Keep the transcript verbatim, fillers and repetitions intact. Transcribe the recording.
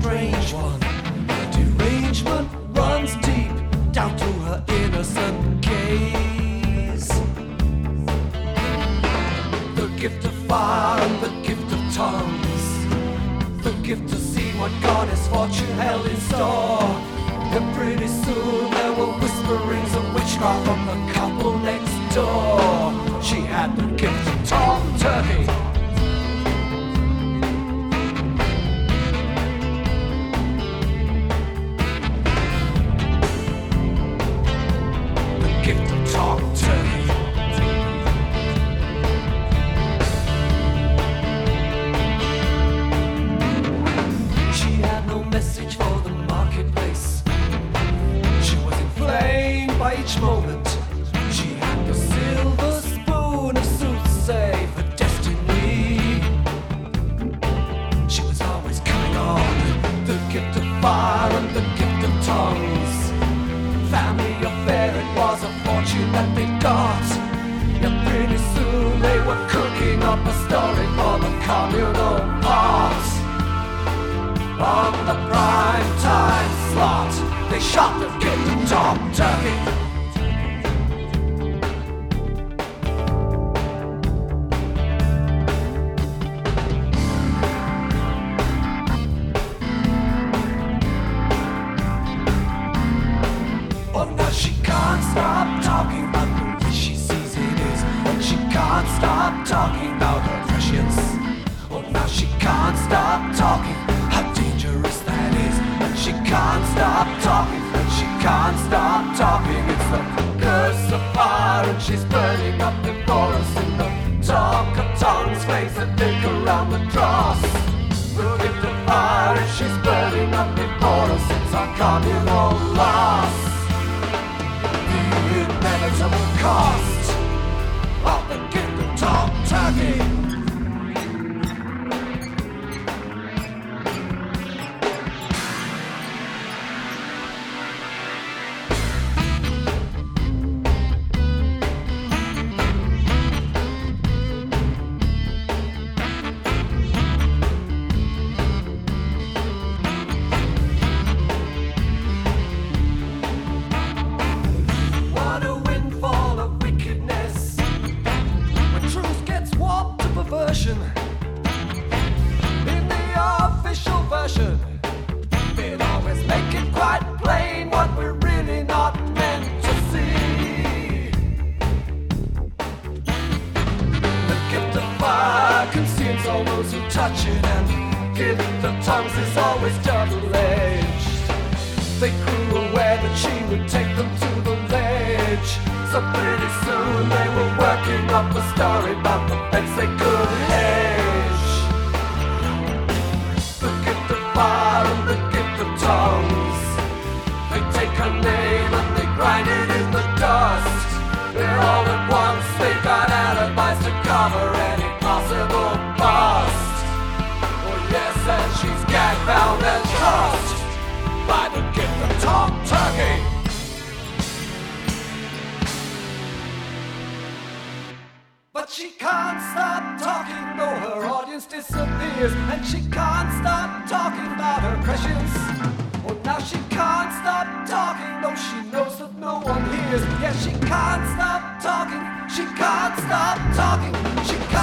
strange one. Her derangement runs deep down to her innocent gaze. The gift of fire and the gift of tongues, the gift to see what goddess fortune held in store. And pretty soon there were whisperings of witchcraft from the couple next door. She had the gift of talk turkey. The gift of talk turkey. She had no message for the marketplace. She was inflamed by each moment. She had the silver spoon of soothsay for destiny. She was always coming on. The gift of fire and the gift of tongues. Family affair, it was a fortune that they got. And pretty soon they were cooking up a story for the communal pot. On the prime time slot, they shot the gift of talk turkey. Oh, now she can't stop talking about the way she sees it is, and she can't stop talking about her prescience. Oh, now she can't stop talking how dangerous that is, and she can't stop talking, and she can't stop talking. It's the curse of fire, and she's burning up before us in the talk of tongues, flames that think around the dross. The gift of fire, and she's burning up before us. It's our communal loss. The inevitable cost of the gift of talk turkey. In the official version, it always make it quite plain what we're really not meant to see. The gift of fire consumes all those who touch it, and gift of tongues is always double-edged. They grew aware that she would take them to the ledge, so pretty soon they were working up a story about the fence they could hedge. The gift of fire and the gift of tongues, they take her name and they grind it in the dust. And all at once they got alibis to cover any possible bust. Oh yes, and she's gag bound and trussed by the gift of talk turkey. But she can't stop talking though her audience disappears, and she can't stop talking about her prescience. Oh, now she can't stop talking though she knows that no one hears. Yeah, she can't stop talking, she can't stop talking, she can't